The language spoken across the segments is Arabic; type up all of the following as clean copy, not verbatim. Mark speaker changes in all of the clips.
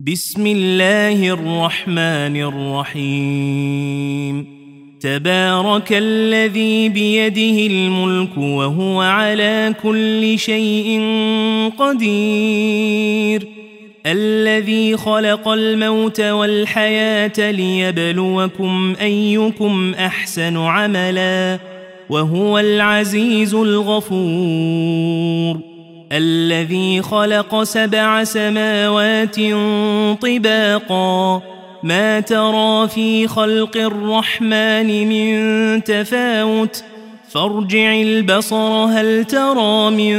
Speaker 1: بسم الله الرحمن الرحيم تبارك الذي بيده الملك وهو على كل شيء قدير الذي خلق الموت والحياة ليبلوكم أيكم أحسن عملا وهو العزيز الغفور الذي خلق 7 سماوات طباقا ما ترى في خلق الرحمن من تفاوت فارجع البصر هل ترى من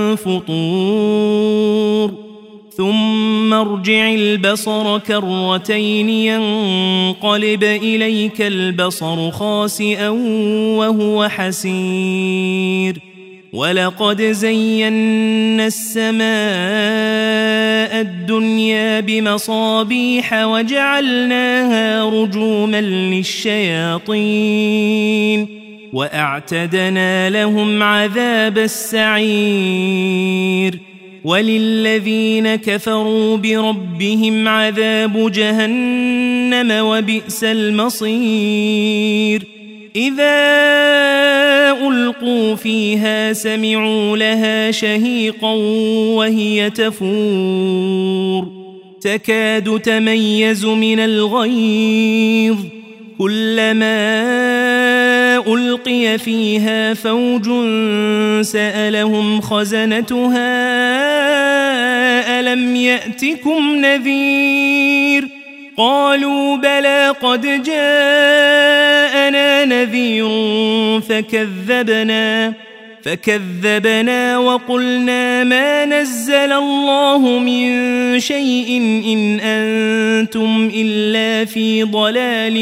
Speaker 1: فطور ثم ارجع البصر كرتين ينقلب إليك البصر خاسئا وهو حسير ولقد زينا السماء الدنيا بمصابيح وجعلناها رجوما للشياطين وأعتدنا لهم عذاب السعير وللذين كفروا بربهم عذاب جهنم وبئس المصير إذا ألقوا فيها سمعوا لها شهيقا وهي تفور تكاد تميز من الغيظ كلما ألقي فيها فوج سألهم خزنتها ألم يأتكم نذير قالوا بلى قد جاءنا نذير فكذبنا وقلنا ما نزل الله من شيء إن أنتم إلا في ضلال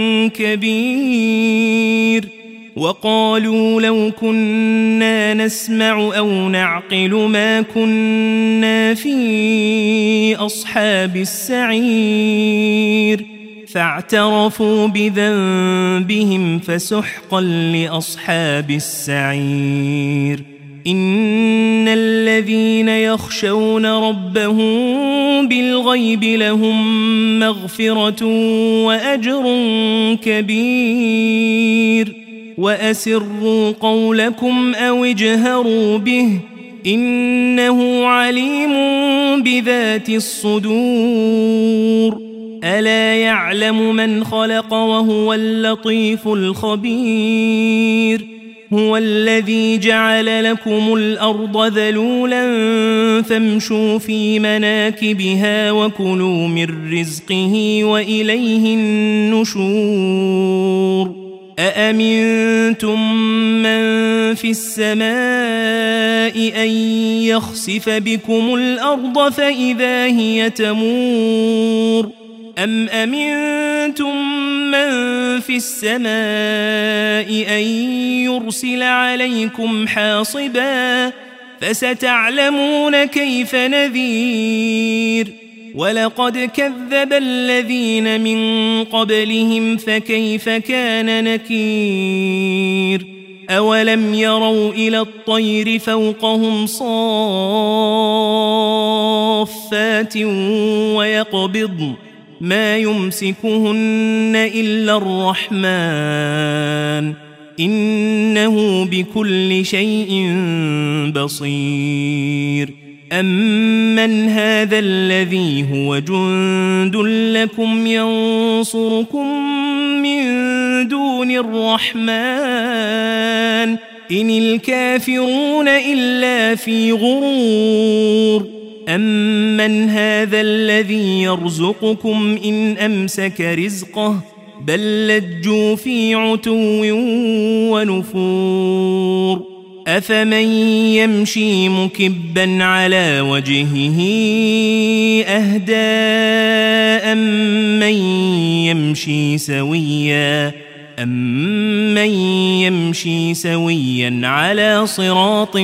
Speaker 1: كبير وقالوا لو كنا نسمع أو نعقل ما كنا في أصحاب السعير فاعترفوا بذنبهم فسحقا لأصحاب السعير إن الذين يخشون ربهم بالغيب لهم مغفرة وأجر كبير وأسروا قولكم أو اجهروا به إنه عليم بذات الصدور ألا يعلم من خلق وهو اللطيف الخبير هو الذي جعل لكم الأرض ذلولا فامشوا في مناكبها وكلوا من رزقه وإليه النشور أأمنتم من في السماء أن يخسف بكم الأرض فإذا هي تمور أم أمنتم من في السماء أن يرسل عليكم حاصبا فستعلمون كيف نذير ولقد كذب الذين من قبلهم فكيف كان نكير أولم يروا إلى الطير فوقهم صافات ويقبضن ما يمسكهن إلا الرحمن إنه بكل شيء بصير أمن هذا الذي هو جند لكم ينصركم من دون الرحمن إن الكافرون إلا في غرور أمن هذا الذي يرزقكم إن أمسك رزقه بل لجوا في عتو ونفور أفمن يمشي مكبا على وجهه أهدى أمن يمشي سويا على صراط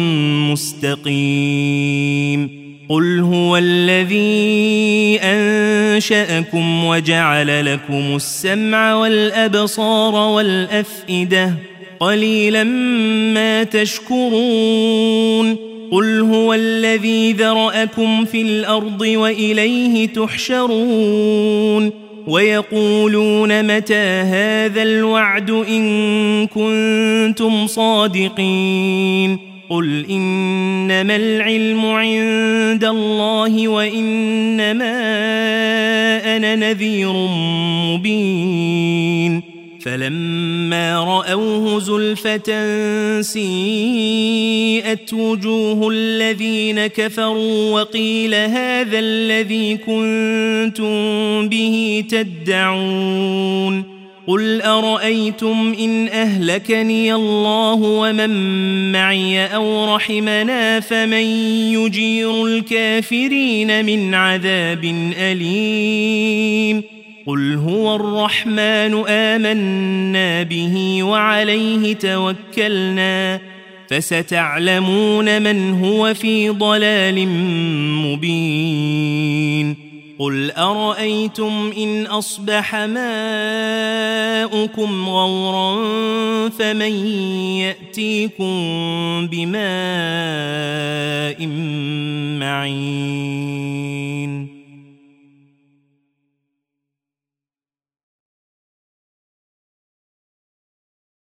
Speaker 1: مستقيم قل هو الذي أنشأكم وجعل لكم السمع والأبصار والأفئدة قليلا ما تشكرون قل هو الذي ذرأكم في الأرض وإليه تحشرون ويقولون متى هذا الوعد إن كنتم صادقين قل إنما العلم عند الله وإنما أنا نذير مبين فلما رأوه زلفة سيئت وجوه الذين كفروا وقيل هذا الذي كنتم به تدعون قل أرأيتم إن أهلكني الله ومن معي أو رحمنا فمن يجير الكافرين من عذاب أليم قل هو الرحمن آمنا به وعليه توكلنا فستعلمون من هو في ضلال مبين قل أرأيتم إن أصبح ماؤكم غورا فمن يأتيكم بماء معين